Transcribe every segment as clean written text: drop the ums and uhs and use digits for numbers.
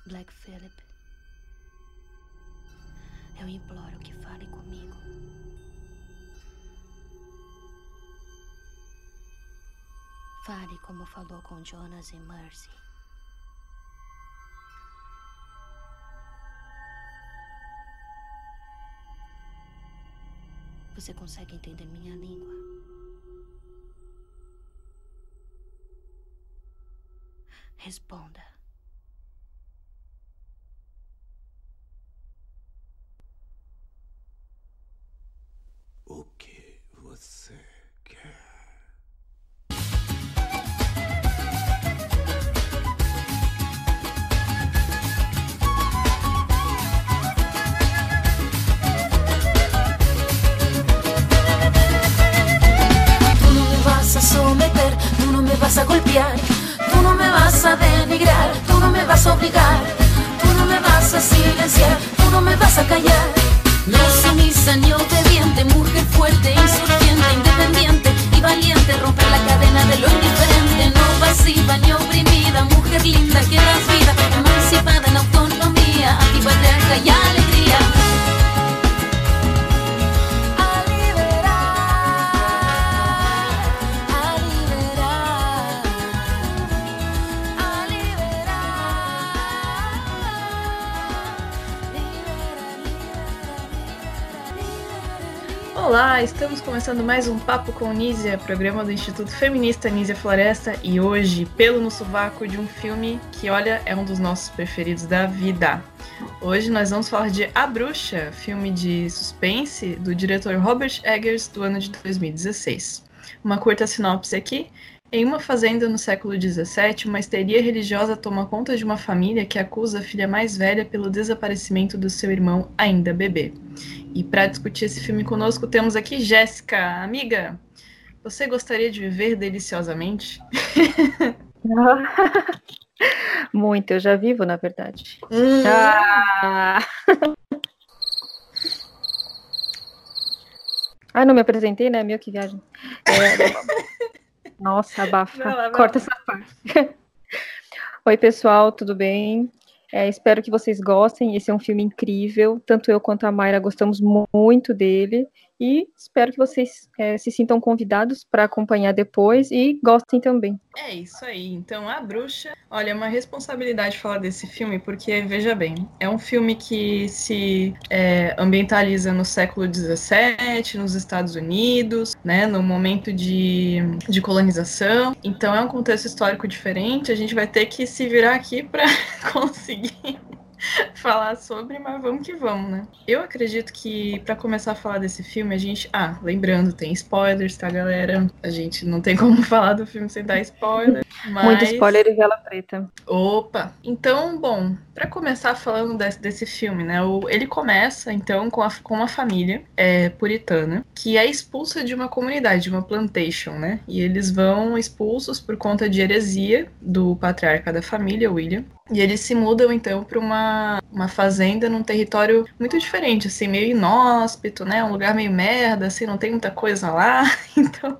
Black Phillip, eu imploro que fale comigo. Fale como falou com Jonas e Mercy. Você consegue entender minha língua? Responda. O que você quer? Tú no me vas a someter, tú no me vas a golpear, tú no me vas a denigrar, tú no me vas a obligar, tú no me vas a silenciar, tú no me vas a callar. No sumisa ni obediente, mujer fuerte, insurgente, independiente y valiente, romper la cadena de lo indiferente, no pasiva ni oprimida, mujer linda que das vida, emancipada en autonomía, antipatriarca y alegría. A liberar, a liberar, a liberar. Olá, estamos começando mais um Papo com Nízia, programa do Instituto Feminista Nízia Floresta, e hoje, pelo no sovaco de um filme que, olha, é um dos nossos preferidos da vida. Hoje nós vamos falar de A Bruxa, filme de suspense do diretor Robert Eggers, do ano de 2016. Uma curta sinopse aqui. Em uma fazenda no século XVII, uma histeria religiosa toma conta de uma família que acusa a filha mais velha pelo desaparecimento do seu irmão ainda bebê. E para discutir esse filme conosco, temos aqui Jéssica. Amiga, você gostaria de viver deliciosamente? Muito, eu já vivo, na verdade. Não me apresentei, né? Meu, que viagem. Nossa, abafa. Vai lá. Corta essa parte. Oi, pessoal, tudo bem? Espero que vocês gostem. Esse é um filme incrível. Tanto eu quanto a Mayra gostamos muito dele. E espero que vocês se sintam convidados para acompanhar depois e gostem também. É isso aí. Então, A Bruxa, olha, é uma responsabilidade falar desse filme, porque, veja bem, é um filme que se ambientaliza no século XVII, nos Estados Unidos, né, no momento de colonização. Então, é um contexto histórico diferente. A gente vai ter que se virar aqui para conseguir falar sobre, mas vamos que vamos, né? Eu acredito que para começar a falar desse filme, a gente... lembrando, tem spoilers, tá, galera? A gente não tem como falar do filme sem dar spoiler, mas... Muito spoiler e vela preta. Opa! Então, bom, para começar falando desse filme, né? Ele começa, então, com uma família puritana que é expulsa de uma comunidade, de uma plantation, né? E eles vão expulsos por conta de heresia do patriarca da família, William. E eles se mudam, então, para uma fazenda num território muito diferente, assim, meio inóspito, né? Um lugar meio merda, assim, não tem muita coisa lá. Então,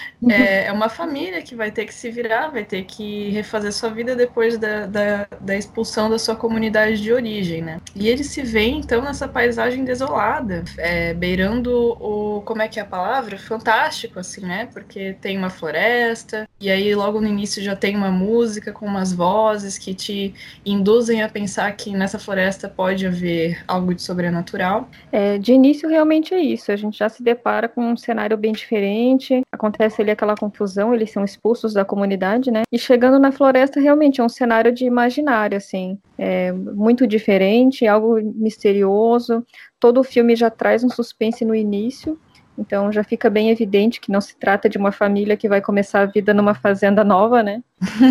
é uma família que vai ter que se virar, vai ter que refazer sua vida depois da expulsão da sua comunidade de origem, né? E eles se veem, então, nessa paisagem desolada, beirando como é que é a palavra? Fantástico, assim, né? Porque tem uma floresta, e aí logo no início já tem uma música com umas vozes que te induzem a pensar que nessa floresta pode haver algo de sobrenatural. De início, realmente é isso. A gente já se depara com um cenário bem diferente. Acontece ali aquela confusão, eles são expulsos da comunidade, né? E chegando na floresta, realmente é um cenário de imaginário, assim. Muito diferente, algo misterioso. Todo o filme já traz um suspense no início. Então já fica bem evidente que não se trata de uma família que vai começar a vida numa fazenda nova, né?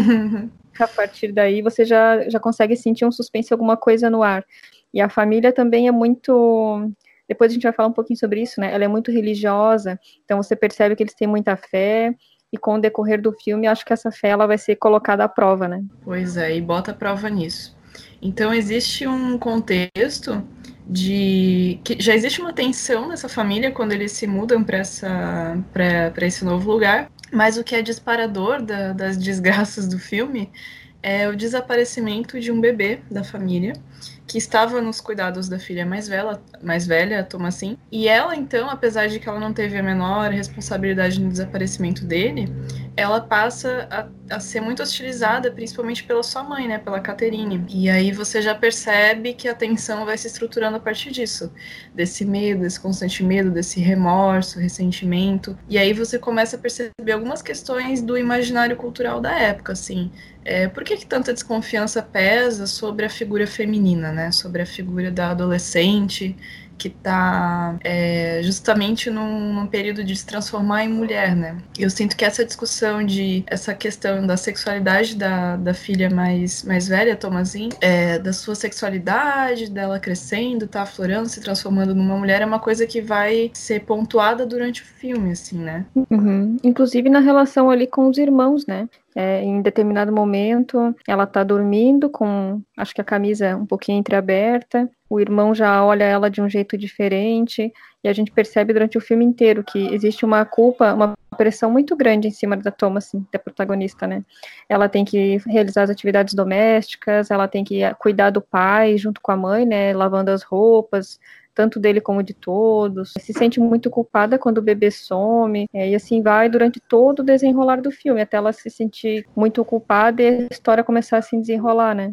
A partir daí você já consegue sentir um suspense, alguma coisa no ar. E a família também é muito... Depois a gente vai falar um pouquinho sobre isso, né? Ela é muito religiosa, então você percebe que eles têm muita fé, e com o decorrer do filme, acho que essa fé ela vai ser colocada à prova, né? Pois é, e bota a prova nisso. Então existe um contexto que já existe uma tensão nessa família quando eles se mudam para esse novo lugar, mas o que é disparador das desgraças do filme é o desaparecimento de um bebê da família, que estava nos cuidados da filha mais velha, Thomasin. E ela, então, apesar de que ela não teve a menor responsabilidade no desaparecimento dele, ela passa a ser muito hostilizada, principalmente pela sua mãe, né, pela Catherine. E aí você já percebe que a tensão vai se estruturando a partir disso, desse medo, desse constante medo, desse remorso, ressentimento. E aí você começa a perceber algumas questões do imaginário cultural da época, assim. Por que tanta desconfiança pesa sobre a figura feminina, né? Sobre a figura da adolescente que está justamente num período de se transformar em mulher, né? Eu sinto que essa questão da sexualidade da filha mais velha, Thomasin, da sua sexualidade, dela crescendo, tá aflorando, se transformando numa mulher, é uma coisa que vai ser pontuada durante o filme, assim, né? Uhum. Inclusive na relação ali com os irmãos, né? Em determinado momento, ela tá dormindo com, acho que a camisa um pouquinho entreaberta, o irmão já olha ela de um jeito diferente, e a gente percebe durante o filme inteiro que existe uma culpa, uma pressão muito grande em cima da Thomasin, da protagonista, né? Ela tem que realizar as atividades domésticas, ela tem que cuidar do pai junto com a mãe, né? Lavando as roupas, tanto dele como de todos, se sente muito culpada quando o bebê some, e assim vai durante todo o desenrolar do filme, até ela se sentir muito culpada e a história começar a se desenrolar, né?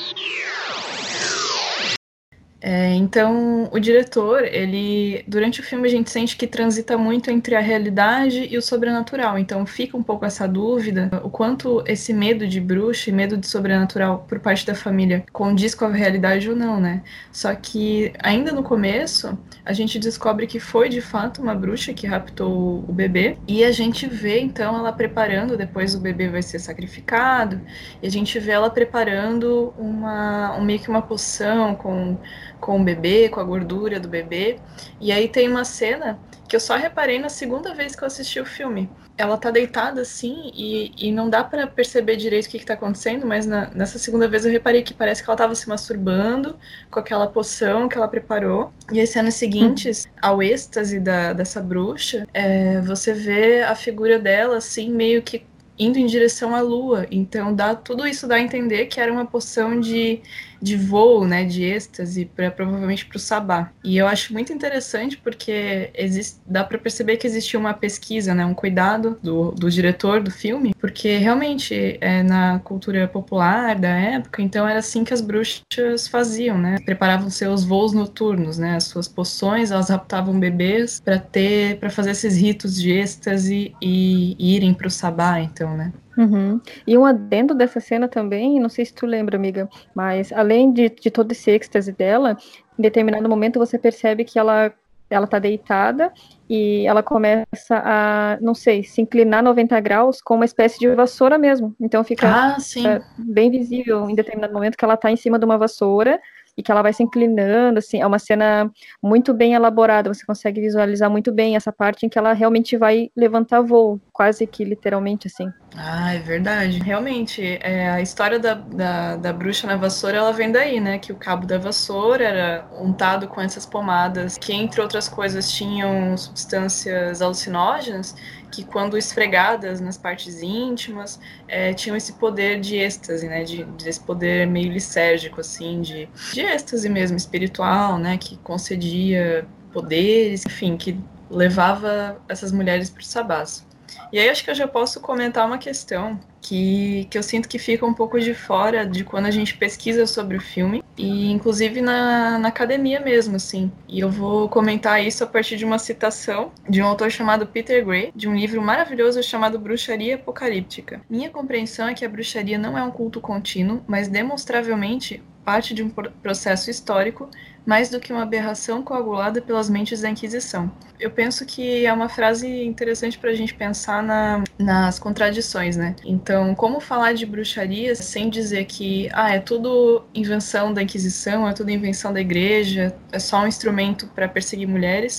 Então, o diretor, durante o filme a gente sente que transita muito entre a realidade e o sobrenatural, então fica um pouco essa dúvida, o quanto esse medo de bruxa e medo de sobrenatural por parte da família condiz com a realidade ou não, né? Só que, ainda no começo, a gente descobre que foi de fato uma bruxa que raptou o bebê, e a gente vê, então, ela preparando, depois o bebê vai ser sacrificado, e a gente vê ela preparando meio que uma poção com o bebê, com a gordura do bebê. E aí tem uma cena que eu só reparei na segunda vez que eu assisti o filme. Ela tá deitada assim e não dá pra perceber direito o que tá acontecendo, mas nessa segunda vez eu reparei que parece que ela tava se masturbando com aquela poção que ela preparou. E as cenas seguintes, ao êxtase dessa bruxa, você vê a figura dela assim, meio que indo em direção à lua. Então tudo isso dá a entender que era uma poção de voo, né, de êxtase, provavelmente para o Sabá. E eu acho muito interessante porque dá para perceber que existia uma pesquisa, né, um cuidado do diretor do filme, porque realmente na cultura popular da época, então era assim que as bruxas faziam, né, preparavam seus voos noturnos, né, as suas poções, elas raptavam bebês para fazer esses ritos de êxtase e irem para o Sabá, então, né. Uhum. E um adendo dessa cena também, não sei se tu lembra, amiga, mas além de todo esse êxtase dela, em determinado momento você percebe que ela tá deitada e ela começa a, não sei, se inclinar 90 graus com uma espécie de vassoura mesmo. Então fica bem visível em determinado momento que ela tá em cima de uma vassoura e que ela vai se inclinando, assim, é uma cena muito bem elaborada, você consegue visualizar muito bem essa parte em que ela realmente vai levantar voo, quase que literalmente, assim. Ah, é verdade. Realmente, a história da bruxa na vassoura, ela vem daí, né? Que o cabo da vassoura era untado com essas pomadas, que, entre outras coisas, tinham substâncias alucinógenas, que, quando esfregadas nas partes íntimas, tinham esse poder de êxtase, né? Esse poder meio lisérgico, assim, de êxtase mesmo, espiritual, né? Que concedia poderes, enfim, que levava essas mulheres para o sabás. E aí acho que eu já posso comentar uma questão que eu sinto que fica um pouco de fora de quando a gente pesquisa sobre o filme, e inclusive na academia mesmo, assim. E eu vou comentar isso a partir de uma citação de um autor chamado Peter Gray, de um livro maravilhoso chamado Bruxaria Apocalíptica. Minha compreensão é que a bruxaria não é um culto contínuo, mas demonstravelmente parte de um processo histórico, mais do que uma aberração coagulada pelas mentes da Inquisição. Eu penso que é uma frase interessante para a gente pensar nas contradições, né? Então, como falar de bruxaria sem dizer que é tudo invenção da Inquisição, é tudo invenção da igreja, é só um instrumento para perseguir mulheres,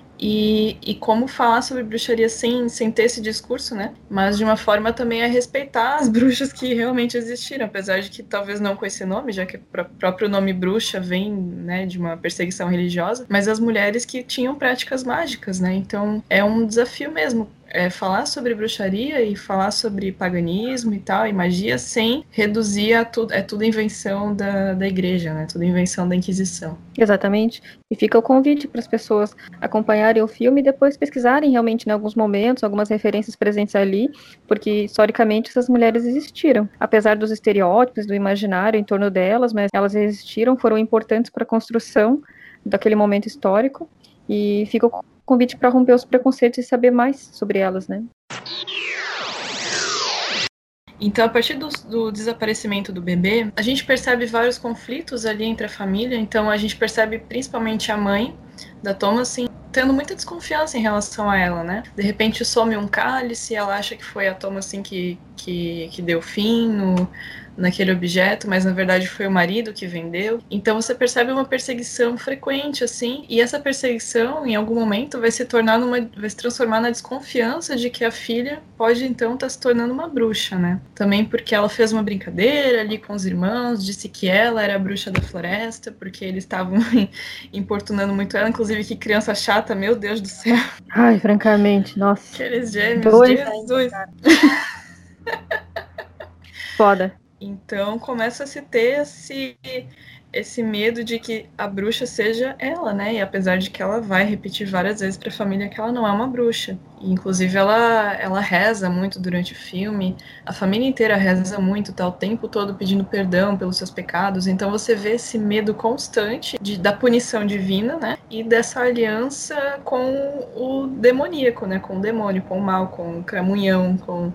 e como falar sobre bruxaria sem ter esse discurso, né? Mas de uma forma também a respeitar as bruxas que realmente existiram, apesar de que talvez não com esse nome, já que o próprio nome bruxa vem, né, de uma perseguição religiosa, mas as mulheres que tinham práticas mágicas, né? Então é um desafio mesmo falar sobre bruxaria e falar sobre paganismo e tal, e magia, sem reduzir a tudo, tudo invenção da igreja, né? Tudo invenção da Inquisição. Exatamente. E fica o convite para as pessoas acompanharem o filme e depois pesquisarem realmente em alguns momentos, algumas referências presentes ali, porque historicamente essas mulheres existiram. Apesar dos estereótipos, do imaginário em torno delas, mas elas existiram, foram importantes para a construção daquele momento histórico. E fica o convite para romper os preconceitos e saber mais sobre elas, né? Então, a partir do desaparecimento do bebê, a gente percebe vários conflitos ali entre a família. Então, a gente percebe principalmente a mãe da Thomasin tendo muita desconfiança em relação a ela, né? De repente some um cálice, ela acha que foi a Thomasin que deu fim naquele objeto, mas na verdade foi o marido que vendeu. Então você percebe uma perseguição frequente, assim, e essa perseguição, em algum momento, vai se transformar na desconfiança de que a filha pode, então, estar se tornando uma bruxa, né? Também porque ela fez uma brincadeira ali com os irmãos, disse que ela era a bruxa da floresta, porque eles estavam importunando muito ela, inclusive que criança chata, meu Deus do céu. Ai, francamente, nossa. Aqueles gêmeos, Jesus. Foda. Então começa a se ter esse medo de que a bruxa seja ela, né? E apesar de que ela vai repetir várias vezes para a família que ela não é uma bruxa. E, inclusive ela reza muito durante o filme, a família inteira reza muito, tá o tempo todo pedindo perdão pelos seus pecados. Então você vê esse medo constante da punição divina, né? E dessa aliança com o demoníaco, né? Com o demônio, com o mal, com o cramunhão, com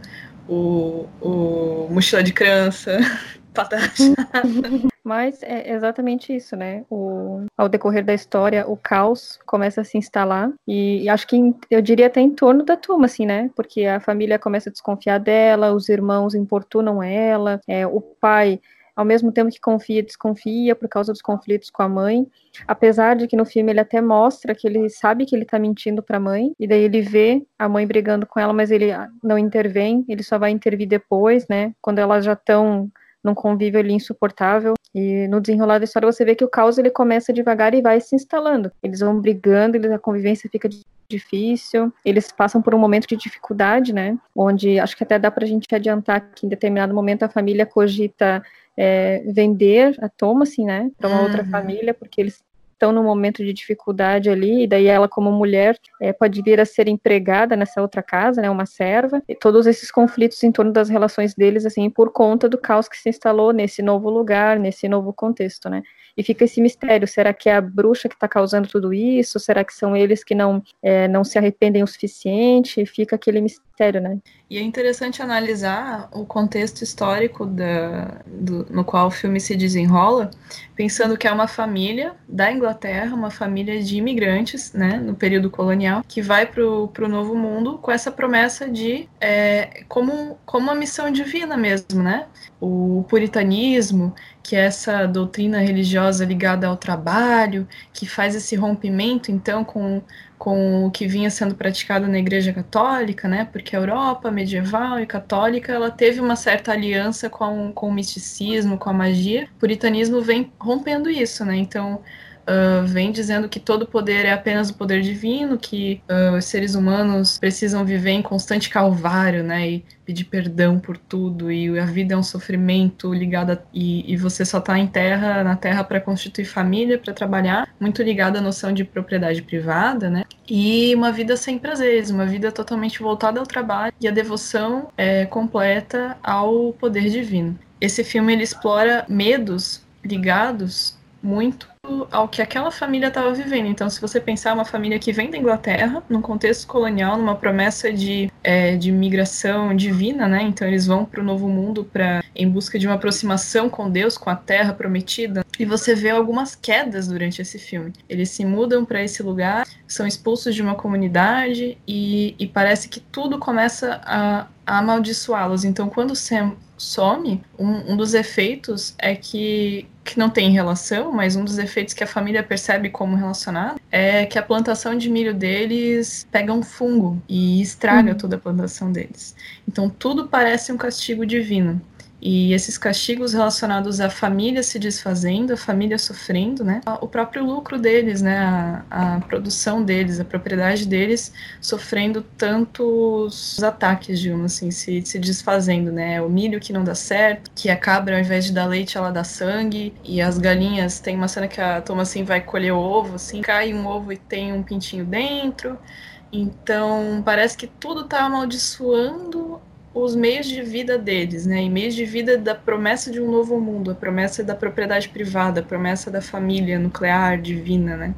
o mochila de criança, patada. Mas é exatamente isso, né? Ao decorrer da história, o caos começa a se instalar e acho que eu diria até em torno da turma, assim, né? Porque a família começa a desconfiar dela, os irmãos importunam ela, o pai, ao mesmo tempo que confia, desconfia por causa dos conflitos com a mãe, apesar de que no filme ele até mostra que ele sabe que ele tá mentindo pra mãe, e daí ele vê a mãe brigando com ela, mas ele não intervém, ele só vai intervir depois, né, quando elas já estão num convívio ali insuportável, e no desenrolar da história você vê que o caos ele começa devagar e vai se instalando, eles vão brigando, a convivência fica difícil, eles passam por um momento de dificuldade, né, onde acho que até dá pra gente adiantar que em determinado momento a família cogita vender a Thomasin, né, para uma outra família, porque eles estão num momento de dificuldade ali, e daí ela como mulher pode vir a ser empregada nessa outra casa, né, uma serva, e todos esses conflitos em torno das relações deles, assim, por conta do caos que se instalou nesse novo lugar, nesse novo contexto, né. E fica esse mistério, será que é a bruxa que está causando tudo isso? Será que são eles que não se arrependem o suficiente? Fica aquele mistério, né? E é interessante analisar o contexto histórico no qual o filme se desenrola, pensando que é uma família da Inglaterra, uma família de imigrantes, né, no período colonial, que vai para o Novo Mundo com essa promessa de como uma missão divina mesmo, né? O puritanismo, que é essa doutrina religiosa ligada ao trabalho, que faz esse rompimento, então, com o que vinha sendo praticado na Igreja Católica, né? Porque a Europa medieval e católica, ela teve uma certa aliança com o misticismo, com a magia. O puritanismo vem rompendo isso, né? Então, vem dizendo que todo poder é apenas o poder divino, que os seres humanos precisam viver em constante calvário, né, e pedir perdão por tudo, e a vida é um sofrimento ligado e você só está na terra para constituir família, para trabalhar, muito ligado à noção de propriedade privada, né, e uma vida sem prazeres, uma vida totalmente voltada ao trabalho e a devoção completa ao poder divino. Esse filme ele explora medos ligados muito ao que aquela família estava vivendo. Então, se você pensar uma família que vem da Inglaterra, num contexto colonial, numa promessa de migração divina, né? Então, eles vão para o Novo Mundo em busca de uma aproximação com Deus, com a Terra Prometida. E você vê algumas quedas durante esse filme. Eles se mudam para esse lugar, são expulsos de uma comunidade e parece que tudo começa a amaldiçoá-los. Então, quando Sam some, um dos efeitos é que não tem relação, mas um dos efeitos que a família percebe como relacionado é que a plantação de milho deles pega um fungo e estraga toda a plantação deles. Então tudo parece um castigo divino. E esses castigos relacionados à família se desfazendo, a família sofrendo, né? O próprio lucro deles, né? A produção deles, a propriedade deles sofrendo tantos ataques, digamos assim, se desfazendo, né? O milho que não dá certo, que a cabra, ao invés de dar leite, ela dá sangue, e as galinhas, tem uma cena que a Thomasin vai colher o ovo, assim, cai um ovo e tem um pintinho dentro. Então, parece que tudo tá amaldiçoando os meios de vida deles, né? E meios de vida da promessa de um novo mundo, a promessa da propriedade privada, a promessa da família nuclear, divina, né?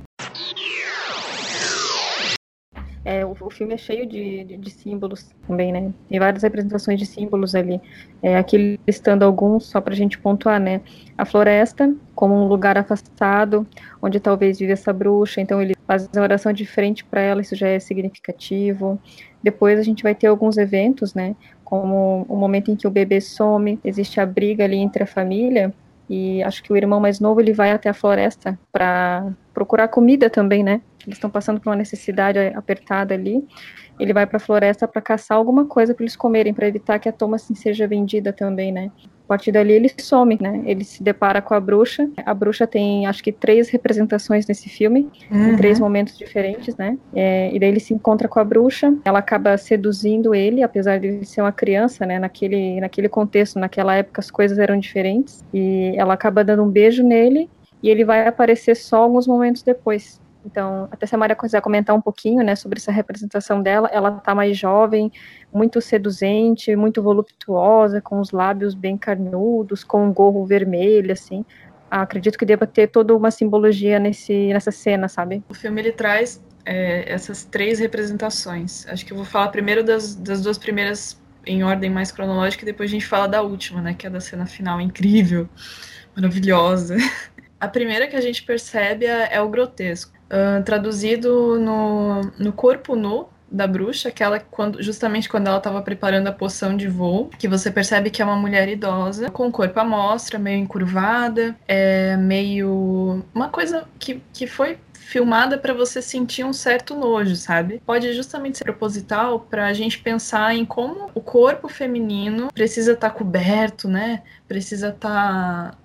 O filme é cheio de símbolos também, né? Tem várias representações de símbolos ali. Aqui listando alguns, só pra gente pontuar, né? A floresta, como um lugar afastado, onde talvez vive essa bruxa, então ele faz a oração de frente para ela, isso já é significativo. Depois a gente vai ter alguns eventos, né? Como o momento em que o bebê some, existe a briga ali entre a família, e acho que o irmão mais novo, ele vai até a floresta para procurar comida também, né? Eles estão passando por uma necessidade apertada ali. Ele vai para a floresta para caçar alguma coisa para eles comerem, para evitar que a Thomasin seja vendida também, né? A partir dali ele some, né? Ele se depara com a bruxa. A bruxa tem, acho que, 3 representações nesse filme, em 3 momentos diferentes, né? E daí ele se encontra com a bruxa. Ela acaba seduzindo ele, apesar de ele ser uma criança, né? Naquele contexto, naquela época, as coisas eram diferentes. E ela acaba dando um beijo nele e ele vai aparecer só alguns momentos depois. Então, até se a Maria quiser comentar um pouquinho, né, sobre essa representação dela, ela tá mais jovem, muito seduzente, muito voluptuosa, com os lábios bem carnudos, com um gorro vermelho, assim. Acredito que deva ter toda uma simbologia nessa cena, sabe? O filme, ele traz essas 3 representações. Acho que eu vou falar primeiro das 2 primeiras em ordem mais cronológica, e depois a gente fala da última, né, que é da cena final incrível, maravilhosa. A primeira que a gente percebe é o grotesco. Traduzido no corpo nu da bruxa, justamente quando ela estava preparando a poção de voo, que você percebe que é uma mulher idosa, com o corpo à mostra, meio encurvada, meio... uma coisa que foi filmada para você sentir um certo nojo, sabe? Pode justamente ser proposital para a gente pensar em como o corpo feminino precisa estar coberto, né? Precisa estar...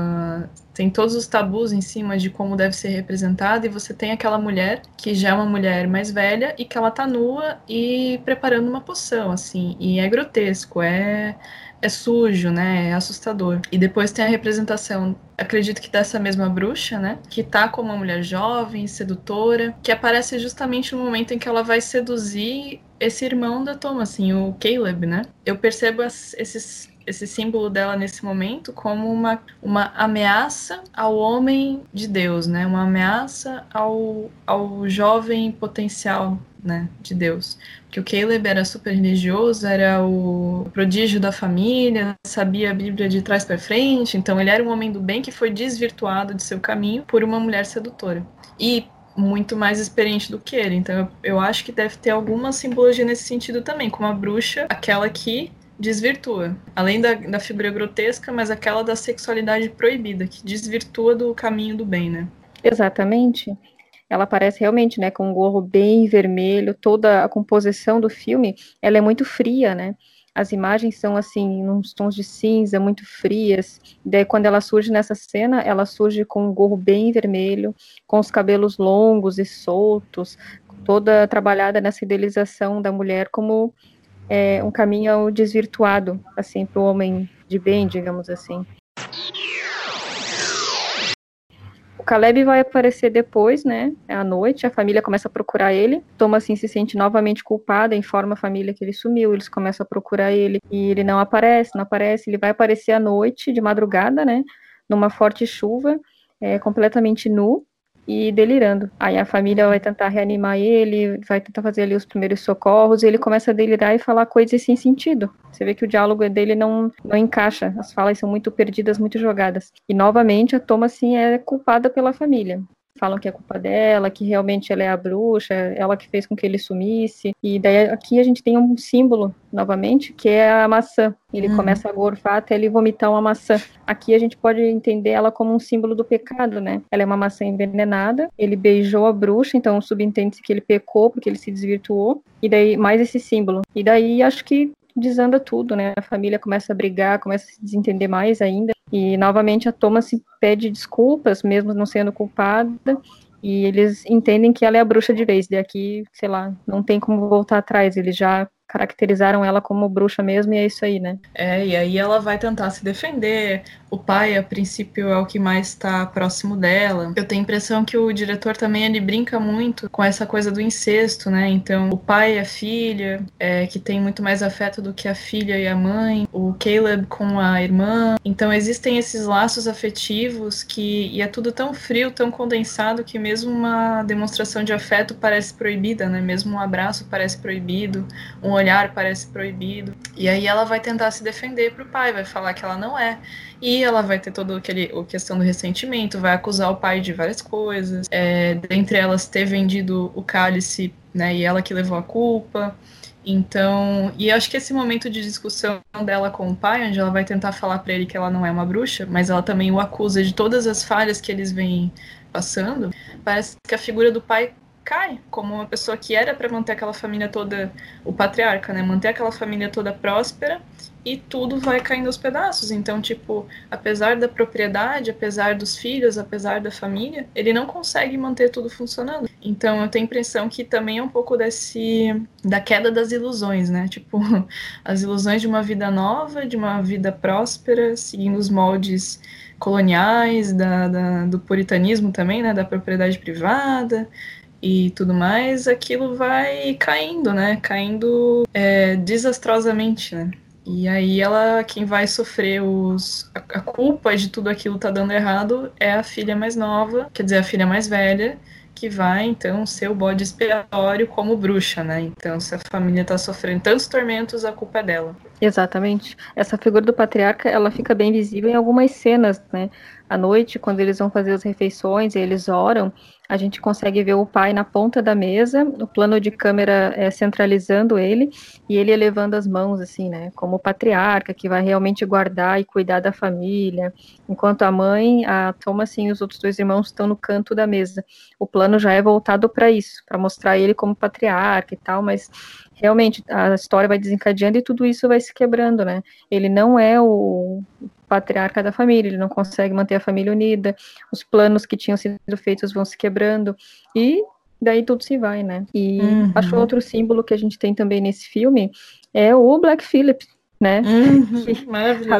tem todos os tabus em cima de como deve ser representada, e você tem aquela mulher que já é uma mulher mais velha e que ela tá nua e preparando uma poção, assim, e é grotesco, é sujo, né, é assustador. E depois tem a representação, acredito que dessa mesma bruxa, né, que tá como uma mulher jovem, sedutora, que aparece justamente no momento em que ela vai seduzir esse irmão da Thomasin, o Caleb, né. Eu percebo esse símbolo dela nesse momento como uma ameaça ao homem de Deus, né? Uma ameaça ao jovem potencial, né, de Deus. Porque o Caleb era super religioso, era o prodígio da família, sabia a Bíblia de trás para frente, então ele era um homem do bem que foi desvirtuado de seu caminho por uma mulher sedutora. E muito mais experiente do que ele. Então eu acho que deve ter alguma simbologia nesse sentido também, como a bruxa, aquela que desvirtua, além da figura grotesca, mas aquela da sexualidade proibida, que desvirtua do caminho do bem, né? Exatamente. Ela aparece realmente, né, com um gorro bem vermelho, toda a composição do filme, ela é muito fria, né? As imagens são, assim, uns tons de cinza, muito frias. Daí, quando ela surge nessa cena, ela surge com um gorro bem vermelho, com os cabelos longos e soltos, toda trabalhada nessa idealização da mulher como um caminho desvirtuado, assim, para o homem de bem, digamos assim. O Caleb vai aparecer depois, né, à noite, a família começa a procurar ele, Thomasin se sente novamente culpada, informa a família que ele sumiu, eles começam a procurar ele, e ele não aparece, ele vai aparecer à noite, de madrugada, né, numa forte chuva, completamente nu, e delirando. Aí a família vai tentar reanimar ele, vai tentar fazer ali os primeiros socorros, e ele começa a delirar e falar coisas sem sentido. Você vê que o diálogo dele não encaixa, as falas são muito perdidas, muito jogadas. E novamente a Thomasin é culpada pela família. Falam que é culpa dela, que realmente ela é a bruxa, ela que fez com que ele sumisse. E daí aqui a gente tem um símbolo, novamente, que é a maçã. Ele começa a gorfar até ele vomitar uma maçã. Aqui a gente pode entender ela como um símbolo do pecado, né? Ela é uma maçã envenenada, ele beijou a bruxa, então subentende-se que ele pecou porque ele se desvirtuou. E daí, mais esse símbolo. E daí acho que desanda tudo, né? A família começa a brigar, começa a se desentender mais ainda. E, novamente, a Thomas se pede desculpas, mesmo não sendo culpada. E eles entendem que ela é a bruxa de vez. Daqui, sei lá, não tem como voltar atrás. Eles já caracterizaram ela como bruxa mesmo, e é isso aí, né? E aí ela vai tentar se defender. O pai, a princípio, é o que mais está próximo dela. Eu tenho a impressão que o diretor também, ele brinca muito com essa coisa do incesto, né? Então, o pai e a filha, que tem muito mais afeto do que a filha e a mãe. O Caleb com a irmã. Então, existem esses laços afetivos e é tudo tão frio, tão condensado, que mesmo uma demonstração de afeto parece proibida, né? Mesmo um abraço parece proibido, um olhar parece proibido. E aí ela vai tentar se defender pro pai, vai falar que ela não é. E ela vai ter toda a questão do ressentimento, vai acusar o pai de várias coisas, dentre elas ter vendido o cálice, né, e ela que levou a culpa. Então, e eu acho que esse momento de discussão dela com o pai, onde ela vai tentar falar pra ele que ela não é uma bruxa, mas ela também o acusa de todas as falhas que eles vêm passando, parece que a figura do pai cai, como uma pessoa que era para manter aquela família toda, o patriarca, né, manter aquela família toda próspera, e tudo vai caindo aos pedaços. Então, tipo, apesar da propriedade, apesar dos filhos, apesar da família, ele não consegue manter tudo funcionando. Então, eu tenho a impressão que também é um pouco da queda das ilusões, né? Tipo, as ilusões de uma vida nova, de uma vida próspera, seguindo os moldes coloniais, do puritanismo também, né? Da propriedade privada e tudo mais, aquilo vai caindo, né? Caindo desastrosamente, né? E aí quem vai sofrer a culpa de tudo aquilo tá dando errado é a filha mais nova, quer dizer, a filha mais velha, que vai, então, ser o bode expiatório como bruxa, né? Então, se a família tá sofrendo tantos tormentos, a culpa é dela. Exatamente. Essa figura do patriarca, ela fica bem visível em algumas cenas, né? À noite, quando eles vão fazer as refeições e eles oram, a gente consegue ver o pai na ponta da mesa, o plano de câmera centralizando ele, e ele elevando as mãos, assim, né? Como o patriarca, que vai realmente guardar e cuidar da família, enquanto a mãe, a Thomas e os outros dois irmãos estão no canto da mesa. O plano já é voltado para isso, para mostrar ele como patriarca e tal, mas realmente a história vai desencadeando e tudo isso vai se quebrando, né? Ele não é o patriarca da família, ele não consegue manter a família unida, os planos que tinham sido feitos vão se quebrando, e daí tudo se vai, né? E acho outro símbolo que a gente tem também nesse filme é o Black Phillip, né? Maravilhoso.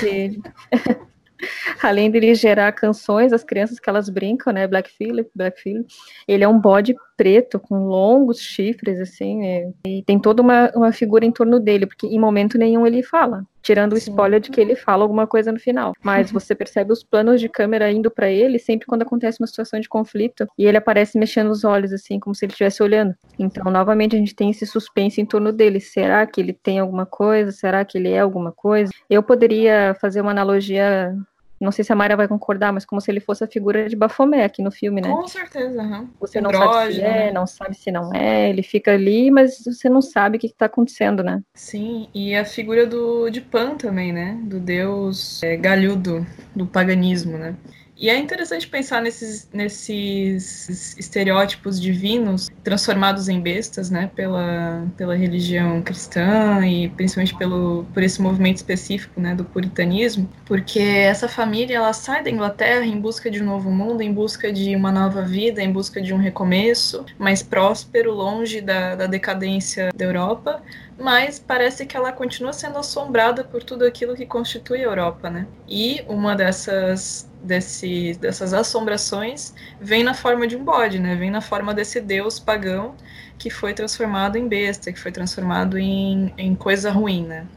Além de ele gerar canções, as crianças que elas brincam, né? Black Phillip. Ele é um bode preto com longos chifres, assim, e tem toda uma figura em torno dele, porque em momento nenhum ele fala, tirando o spoiler de que ele fala alguma coisa no final. Mas você percebe os planos de câmera indo pra ele sempre quando acontece uma situação de conflito, e ele aparece mexendo os olhos, assim, como se ele estivesse olhando. Então, novamente, a gente tem esse suspense em torno dele. Será que ele tem alguma coisa? Será que ele é alguma coisa? Eu poderia fazer uma analogia, não sei se a Mayra vai concordar, mas como se ele fosse a figura de Baphomet aqui no filme, né? Com certeza, Você não sabe se é, não sabe se não é, ele fica ali, mas você não sabe o que está acontecendo, né? Sim, e a figura de Pan também, né? Do deus galhudo, do paganismo, né? E é interessante pensar nesses estereótipos divinos transformados em bestas, né, pela religião cristã e principalmente por esse movimento específico, né, do puritanismo, porque essa família, ela sai da Inglaterra em busca de um novo mundo, em busca de uma nova vida, em busca de um recomeço mais próspero, longe da decadência da Europa, mas parece que ela continua sendo assombrada por tudo aquilo que constitui a Europa, né? E uma dessas assombrações vem na forma de um bode, né? Vem na forma desse deus pagão que foi transformado em besta, que foi transformado em coisa ruim, né?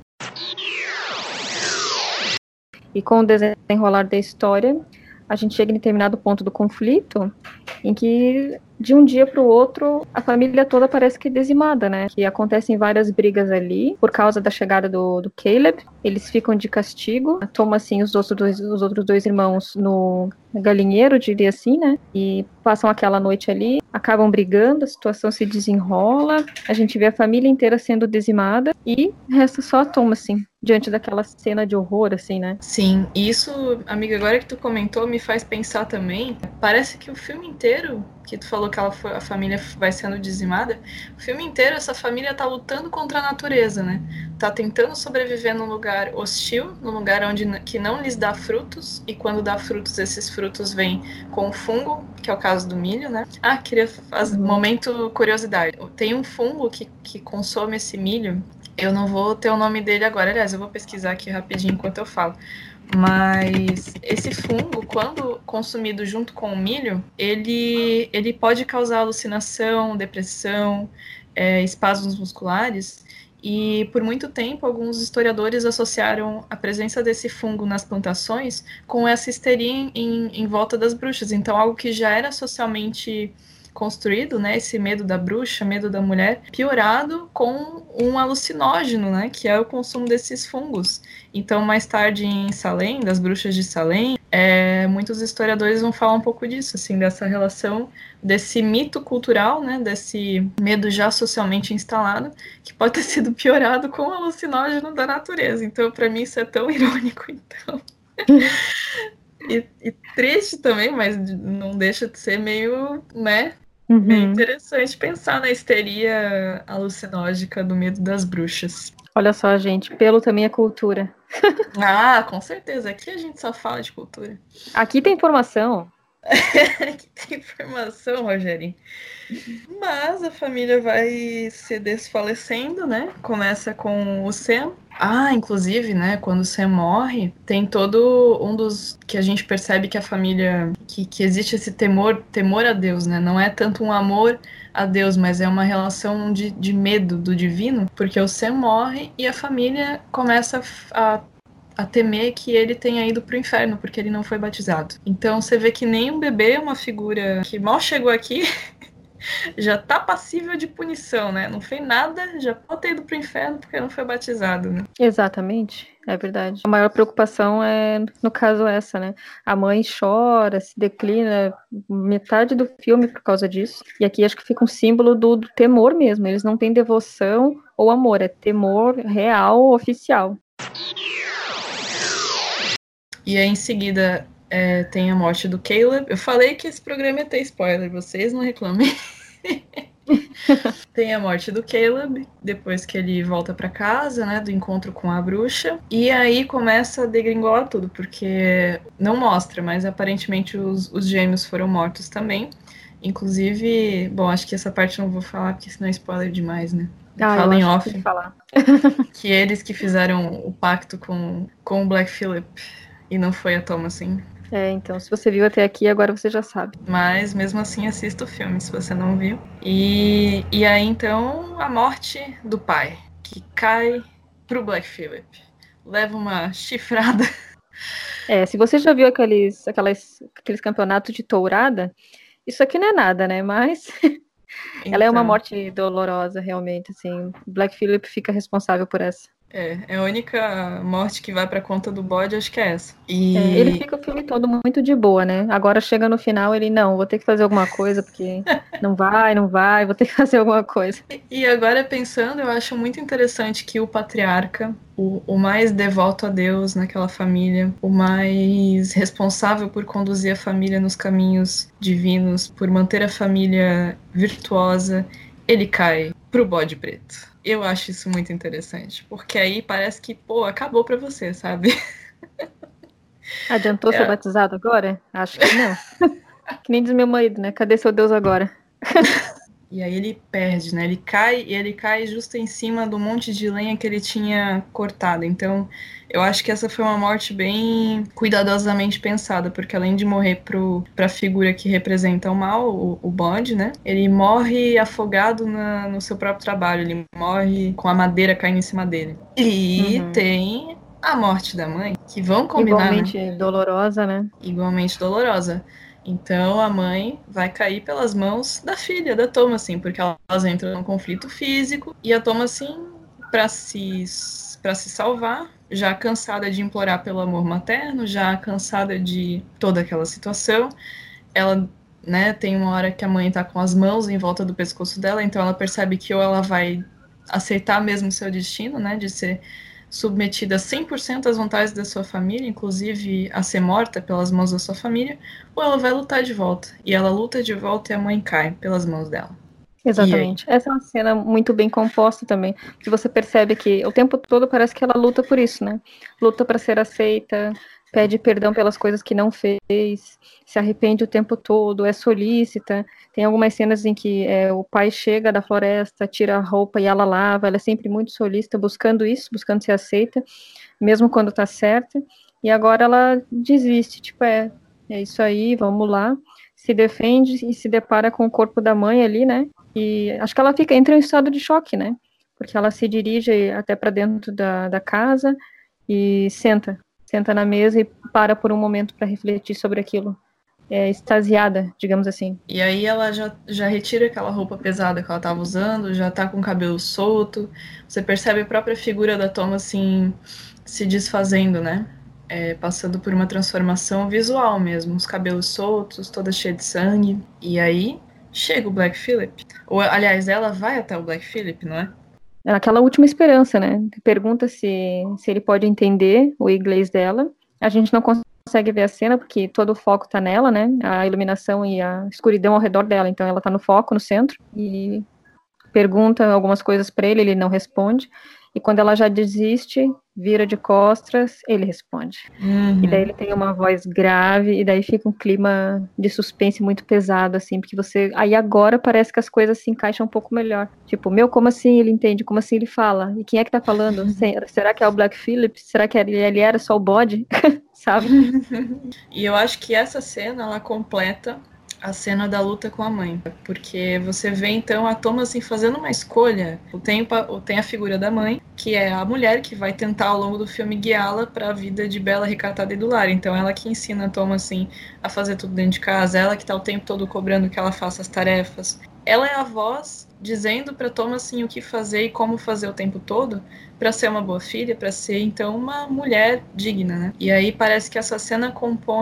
E com o desenrolar da história, a gente chega em determinado ponto do conflito em que, de um dia para o outro, a família toda parece que é dizimada, né? Que acontecem várias brigas ali por causa da chegada do Caleb. Eles ficam de castigo, tomam assim os outros dois irmãos no galinheiro, diria assim, né? E passam aquela noite ali, acabam brigando, a situação se desenrola, a gente vê a família inteira sendo dizimada e resta só a Tom, assim, diante daquela cena de horror, assim, né? Sim, e isso, amiga, agora que tu comentou, me faz pensar também, parece que o filme inteiro, que tu falou falou que a família vai sendo dizimada. O filme inteiro, essa família tá lutando contra a natureza, né? Tá tentando sobreviver num lugar hostil, num lugar que não lhes dá frutos, e quando dá frutos, esses frutos vêm com fungo, que é o caso do milho, né? Queria fazer momento curiosidade. Tem um fungo que consome esse milho, eu não vou ter o nome dele agora, aliás, eu vou pesquisar aqui rapidinho enquanto eu falo. Mas esse fungo, quando consumido junto com o milho, ele pode causar alucinação, depressão, espasmos musculares. E por muito tempo, alguns historiadores associaram a presença desse fungo nas plantações com essa histeria em volta das bruxas. Então, algo que já era socialmente construído, né, esse medo da bruxa, medo da mulher, piorado com um alucinógeno, né, que é o consumo desses fungos. Então, mais tarde em Salem, das bruxas de Salem, muitos historiadores vão falar um pouco disso, assim, dessa relação, desse mito cultural, né, desse medo já socialmente instalado, que pode ter sido piorado com o alucinógeno da natureza. Então, para mim, isso é tão irônico, então... E triste também, mas não deixa de ser meio, né, meio interessante pensar na histeria alucinógica do medo das bruxas. Olha só, gente, pelo também é cultura. Com certeza. Aqui a gente só fala de cultura. Aqui tem informação. Aqui tem informação, Rogerinho. Mas a família vai se desfalecendo, né? Começa com o Sam. Inclusive, né, quando o Sam morre, tem todo um dos... que a gente percebe que a família... que existe esse temor a Deus, né? Não é tanto um amor a Deus, mas é uma relação de medo do divino, porque o Sam morre e a família começa a temer que ele tenha ido pro inferno, porque ele não foi batizado. Então você vê que nem um bebê, uma figura que mal chegou aqui... já tá passível de punição, né? Não fez nada, já pode ter ido pro inferno porque não foi batizado, né? Exatamente, é verdade. A maior preocupação é, no caso, essa, né? A mãe chora, se declina metade do filme por causa disso. E aqui acho que fica um símbolo do temor mesmo. Eles não têm devoção ou amor, é temor real, oficial. E aí, em seguida... tem a morte do Caleb. Eu falei que esse programa ia ter spoiler, vocês não reclamem. Tem a morte do Caleb, depois que ele volta pra casa, né, do encontro com a bruxa. E aí começa a degringolar tudo, porque não mostra, mas aparentemente os gêmeos foram mortos também. Inclusive, bom, acho que essa parte eu não vou falar, porque senão é spoiler demais, né? Fala em off. Que falar. Que eles que fizeram o pacto com o Black Phillip, e não foi a Thomasin. Então, se você viu até aqui, agora você já sabe. Mas, mesmo assim, assista o filme, se você não viu. E aí, então, a morte do pai, que cai pro Black Phillip. Leva uma chifrada. Se você já viu aqueles campeonatos de tourada, isso aqui não é nada, né? Mas Então, ela é uma morte dolorosa, realmente, assim. Black Phillip fica responsável por essa. É a única morte que vai pra conta do bode, acho que é essa. E... ele fica o filme todo muito de boa, né? Agora chega no final, ele, não, vou ter que fazer alguma coisa, porque não vai, vou ter que fazer alguma coisa. E agora, pensando, eu acho muito interessante que o patriarca, o mais devoto a Deus naquela família, o mais responsável por conduzir a família nos caminhos divinos, por manter a família virtuosa, ele cai pro bode preto. Eu acho isso muito interessante, porque aí parece que, acabou pra você, sabe? Adiantou ser batizado agora? Acho que não. Que nem diz meu marido, né? Cadê seu Deus agora? E aí ele perde, né? Ele cai justo em cima do monte de lenha que ele tinha cortado. Então, eu acho que essa foi uma morte bem cuidadosamente pensada, porque além de morrer pra figura que representa o mal, o bode, né? Ele morre afogado no seu próprio trabalho. Ele morre com a madeira caindo em cima dele. E tem a morte da mãe, que vão combinar, igualmente dolorosa, né? Igualmente dolorosa. Então a mãe vai cair pelas mãos da filha, da Thomasin, porque elas entram num conflito físico e a Thomasin, para se salvar, já cansada de implorar pelo amor materno, já cansada de toda aquela situação, ela, né, tem uma hora que a mãe tá com as mãos em volta do pescoço dela, então ela percebe que ou ela vai aceitar mesmo o seu destino, né, de ser submetida 100% às vontades da sua família, inclusive a ser morta pelas mãos da sua família, ou ela vai lutar de volta. E ela luta de volta e a mãe cai pelas mãos dela. Exatamente. Essa é uma cena muito bem composta também, que você percebe que o tempo todo parece que ela luta por isso, né? Luta para ser aceita, pede perdão pelas coisas que não fez, se arrepende o tempo todo, é solícita. Tem algumas cenas em que o pai chega da floresta, tira a roupa e ela lava, ela é sempre muito solícita, buscando isso, buscando ser aceita, mesmo quando tá certa. E agora ela desiste, tipo, é isso aí, vamos lá. Se defende e se depara com o corpo da mãe ali, né? E acho que ela entra em estado de choque, né? Porque ela se dirige até para dentro da casa e senta na mesa e para por um momento para refletir sobre aquilo. Extasiada, digamos assim. E aí ela já retira aquela roupa pesada que ela estava usando, já tá com o cabelo solto. Você percebe a própria figura da Thomas assim, se desfazendo, né? Passando por uma transformação visual mesmo. Os cabelos soltos, toda cheia de sangue. E aí chega o Black Phillip. Ou, aliás, ela vai até o Black Phillip, não é? É aquela última esperança, né? Pergunta se ele pode entender o inglês dela. A gente não consegue ver a cena, porque todo o foco tá nela, né? A iluminação e a escuridão ao redor dela. Então ela tá no foco, no centro. E pergunta algumas coisas para ele responde. E quando ela já desiste, vira de costas, ele responde. Uhum. E daí ele tem uma voz grave, e daí fica um clima de suspense muito pesado, assim, porque aí agora parece que as coisas se encaixam um pouco melhor. Tipo, como assim ele entende? Como assim ele fala? E quem é que tá falando? Será que é o Black Phillip? Será que ele era só o bode? Sabe? E eu acho que essa cena, ela completa a cena da luta com a mãe, porque você vê então a Thomas assim, fazendo uma escolha. Tem a figura da mãe, que é a mulher que vai tentar ao longo do filme guiá-la para a vida de bela, recatada e do lar. Então ela que ensina a Thomas assim, a fazer tudo dentro de casa, ela que tá o tempo todo cobrando que ela faça as tarefas. Ela é a voz dizendo para Thomas assim, o que fazer e como fazer o tempo todo para ser uma boa filha, para ser então uma mulher digna, né? E aí parece que essa cena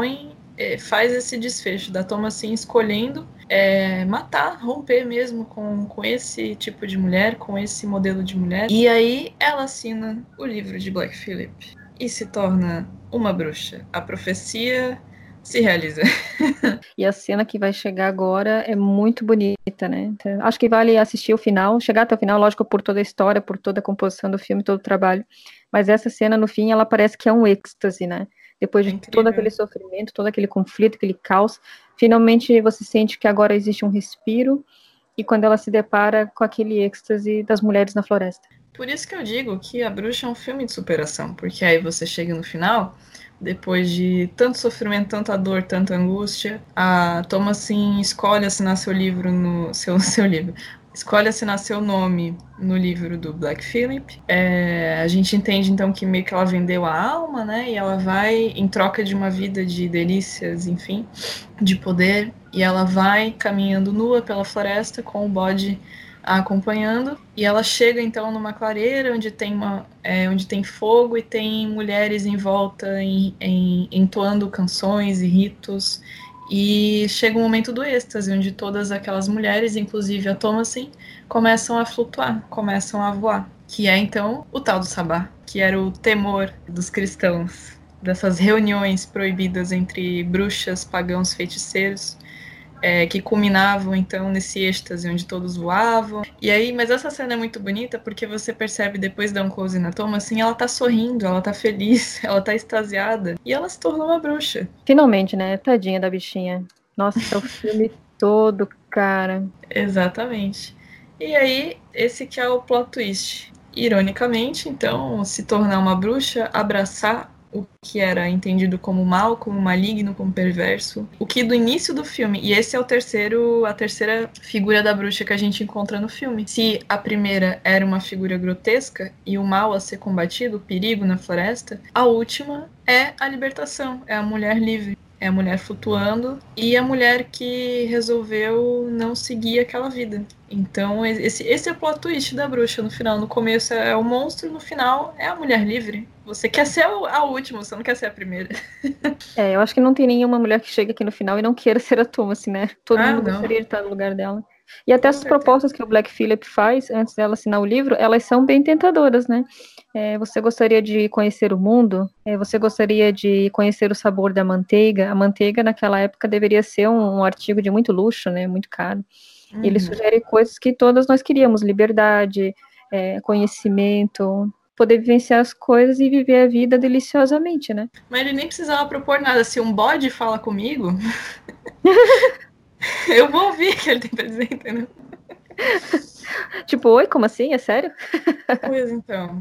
faz esse desfecho da Thomas assim, escolhendo matar, romper mesmo com esse tipo de mulher, com esse modelo de mulher. E aí ela assina o livro de Black Phillip e se torna uma bruxa. A profecia se realiza. E a cena que vai chegar agora é muito bonita, né? Então, acho que vale assistir o final, chegar até o final, lógico, por toda a história, por toda a composição do filme, todo o trabalho. Mas essa cena, no fim, ela parece que é um êxtase, né? Depois de todo aquele sofrimento, todo aquele conflito, aquele caos, finalmente você sente que agora existe um respiro, e quando ela se depara com aquele êxtase das mulheres na floresta. Por isso que eu digo que A Bruxa é um filme de superação, porque aí você chega no final, depois de tanto sofrimento, tanta dor, tanta angústia, a Thomas assim, escolhe assinar seu livro seu livro. Escolhe assinar seu nome no livro do Black Phillip. A gente entende, então, que meio que ela vendeu a alma, né? E ela vai, em troca de uma vida de delícias, enfim, de poder, e ela vai caminhando nua pela floresta com o bode a acompanhando. E ela chega, então, numa clareira onde tem fogo e tem mulheres em volta entoando canções e ritos. E chega um momento do êxtase, onde todas aquelas mulheres, inclusive a Thomasin, começam a flutuar, começam a voar. Que é, então, o tal do sabá, que era o temor dos cristãos, dessas reuniões proibidas entre bruxas, pagãos, feiticeiros, que culminavam, então, nesse êxtase, onde todos voavam. E aí, mas essa cena é muito bonita, porque você percebe, depois de dar um close na Thomasin, ela tá sorrindo, ela tá feliz, ela tá extasiada, e ela se tornou uma bruxa. Finalmente, né? Tadinha da bichinha. Nossa, o filme todo, cara. Exatamente. E aí, esse que é o plot twist. Ironicamente, então, se tornar uma bruxa, abraçar o que era entendido como mal, como maligno, como perverso. O que do início do filme, e esse é a terceira figura da bruxa que a gente encontra no filme. Se a primeira era uma figura grotesca e o mal a ser combatido, o perigo na floresta, a última é a libertação, é a mulher livre. É a mulher flutuando e a mulher que resolveu não seguir aquela vida. Então, esse é o plot twist da bruxa no final. No começo é o monstro, no final é a mulher livre. Você quer ser a última, você não quer ser a primeira. Eu acho que não tem nenhuma mulher que chega aqui no final e não queira ser a Thomas, né? Todo mundo gostaria de estar no lugar dela. E até Com as certeza. propostas que o Black Phillip faz antes dela assinar o livro, elas são bem tentadoras, né? Você gostaria de conhecer o mundo? Você gostaria de conhecer o sabor da manteiga? A manteiga, naquela época, deveria ser um artigo de muito luxo, né? Muito caro. Ele sugere coisas que todas nós queríamos: liberdade, conhecimento, poder vivenciar as coisas e viver a vida deliciosamente, né? Mas ele nem precisava propor nada. Se um bode fala comigo, eu vou ouvir o que ele tem pra dizer, entendeu? Tipo, oi, como assim? É sério? Pois então.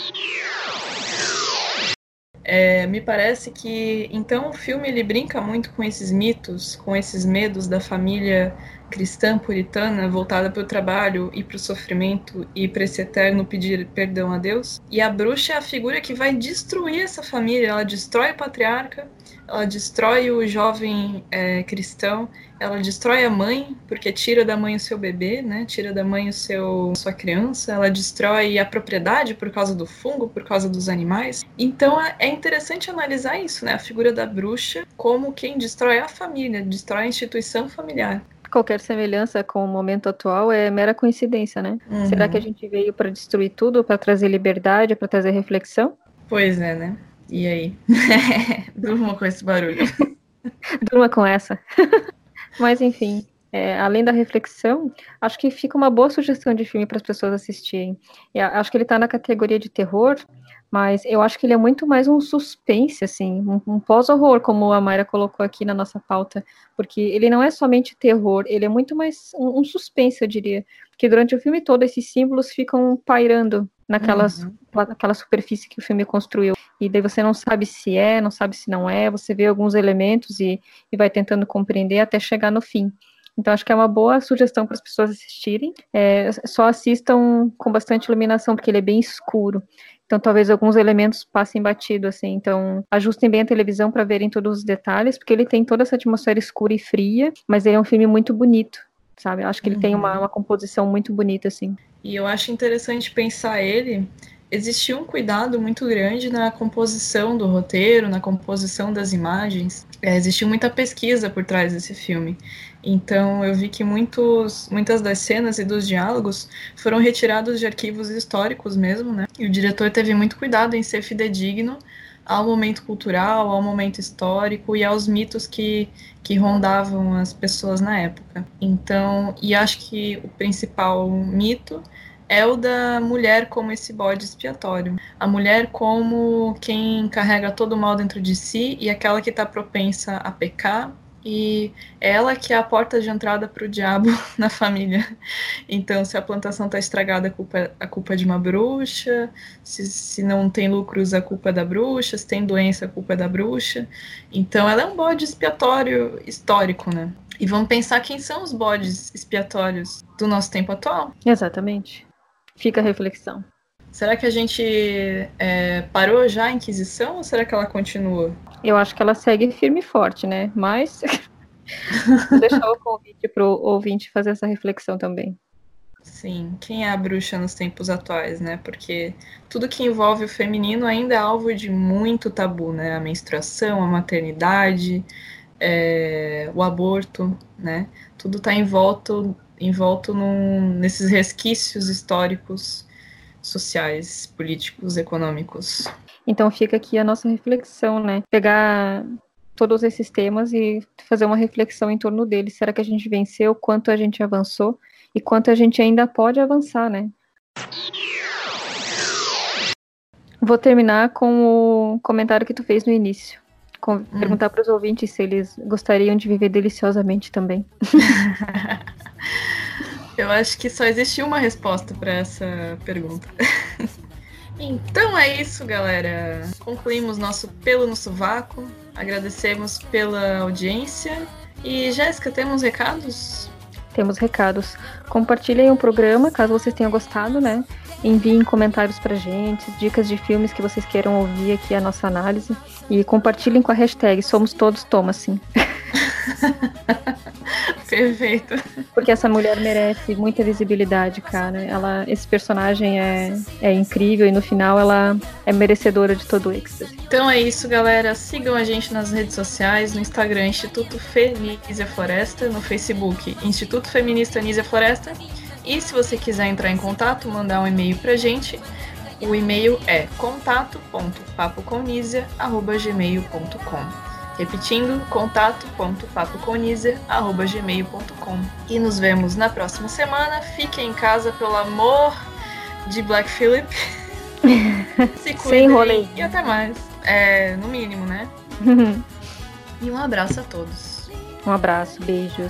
Me parece que, então, o filme ele brinca muito com esses mitos, com esses medos da família cristã puritana voltada para o trabalho e para o sofrimento e para esse eterno pedir perdão a Deus. E a bruxa é a figura que vai destruir essa família. Ela destrói o patriarca, ela destrói o jovem cristão, ela destrói a mãe, porque tira da mãe o seu bebê, né? Tira da mãe sua criança, ela destrói a propriedade por causa do fungo, por causa dos animais. Então é interessante analisar isso, né? A figura da bruxa como quem destrói a família, destrói a instituição familiar. Qualquer semelhança com o momento atual é mera coincidência, né? Será que a gente veio para destruir tudo, para trazer liberdade, para trazer reflexão? Pois é, né? E aí? Durma com esse barulho. Durma com essa. Mas, enfim, além da reflexão, acho que fica uma boa sugestão de filme para as pessoas assistirem. Acho que ele está na categoria de terror, mas eu acho que ele é muito mais um suspense, assim, um pós-horror, como a Mayra colocou aqui na nossa pauta, porque ele não é somente terror, ele é muito mais um suspense, eu diria, porque durante o filme todo esses símbolos ficam pairando naquela superfície que o filme construiu, e daí você não sabe se não sabe se não é, você vê alguns elementos e vai tentando compreender até chegar no fim. Então, acho que é uma boa sugestão para as pessoas assistirem. Só assistam com bastante iluminação, porque ele é bem escuro. Então, talvez alguns elementos passem batido, assim. Então, ajustem bem a televisão para verem todos os detalhes, porque ele tem toda essa atmosfera escura e fria, mas ele é um filme muito bonito, sabe? Eu acho que ele tem uma composição muito bonita, assim. E eu acho interessante pensar existia um cuidado muito grande na composição do roteiro, na composição das imagens. Existiu muita pesquisa por trás desse filme. Então eu vi que muitas das cenas e dos diálogos foram retirados de arquivos históricos mesmo, né? E o diretor teve muito cuidado em ser fidedigno ao momento cultural, ao momento histórico e aos mitos que rondavam as pessoas na época. Então, e acho que o principal mito é o da mulher como esse bode expiatório. A mulher como quem carrega todo o mal dentro de si e aquela que está propensa a pecar, e ela que é a porta de entrada para o diabo na família. Então, se a plantação está estragada, a culpa é de uma bruxa, se não tem lucros, a culpa é da bruxa, se tem doença, a culpa é da bruxa. Então, ela é um bode expiatório histórico, né? E vamos pensar quem são os bodes expiatórios do nosso tempo atual. Exatamente. Fica a reflexão. Será que a gente parou já a Inquisição ou será que ela continua? Eu acho que ela segue firme e forte, né? Mas vou deixar o convite para o ouvinte fazer essa reflexão também. Sim, quem é a bruxa nos tempos atuais, né? Porque tudo que envolve o feminino ainda é alvo de muito tabu, né? A menstruação, a maternidade, o aborto, né? Tudo está envolto nesses resquícios históricos, sociais, políticos, econômicos. Então fica aqui a nossa reflexão, né? Pegar todos esses temas e fazer uma reflexão em torno deles. Será que a gente venceu? Quanto a gente avançou? E quanto a gente ainda pode avançar, né? Vou terminar com o comentário que tu fez no início. Perguntar para os ouvintes se eles gostariam de viver deliciosamente também. Eu acho que só existe uma resposta para essa pergunta. Então é isso, galera. Concluímos nosso Pelo no Sovaco. Agradecemos pela audiência. E, Jéssica, temos recados? Temos recados. Compartilhem o programa, caso vocês tenham gostado, né? Enviem comentários pra gente, dicas de filmes que vocês queiram ouvir aqui, a nossa análise. E compartilhem com a hashtag Somos Todos Thomasin. Perfeito. Porque essa mulher merece muita visibilidade, cara. Esse personagem é incrível e no final ela é merecedora de todo o êxtase. Então é isso, galera. Sigam a gente nas redes sociais, no Instagram, Instituto Nízia Floresta, no Facebook, Instituto Feminista Nízia Floresta. E se você quiser entrar em contato, mandar um e-mail pra gente, o e-mail é contato.papoconisia@gmail.com. Repetindo, contato.papoconisia@gmail.com. E nos vemos na próxima semana. Fiquem em casa, pelo amor de Black Phillip. Se cuidem. Sem rolê. E até mais. No mínimo, né? E um abraço a todos. Um abraço, beijos.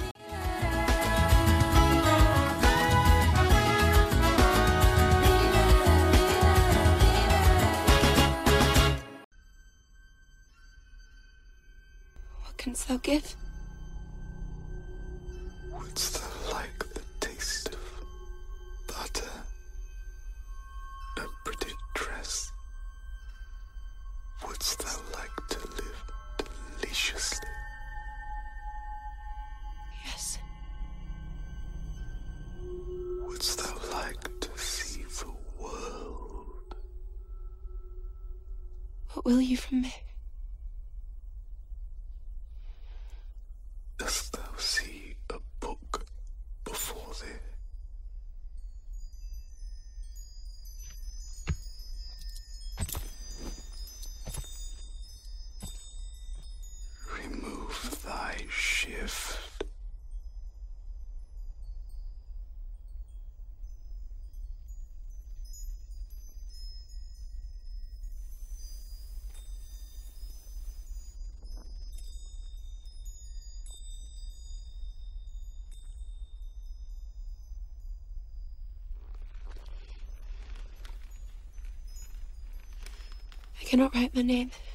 Canst thou give? Wouldst thou like the taste of butter, a pretty dress? Wouldst thou like to live deliciously? Yes. Wouldst thou like to see the world? What will you from me? Dost thou see a book before thee? Remove thy shift. I cannot write my name.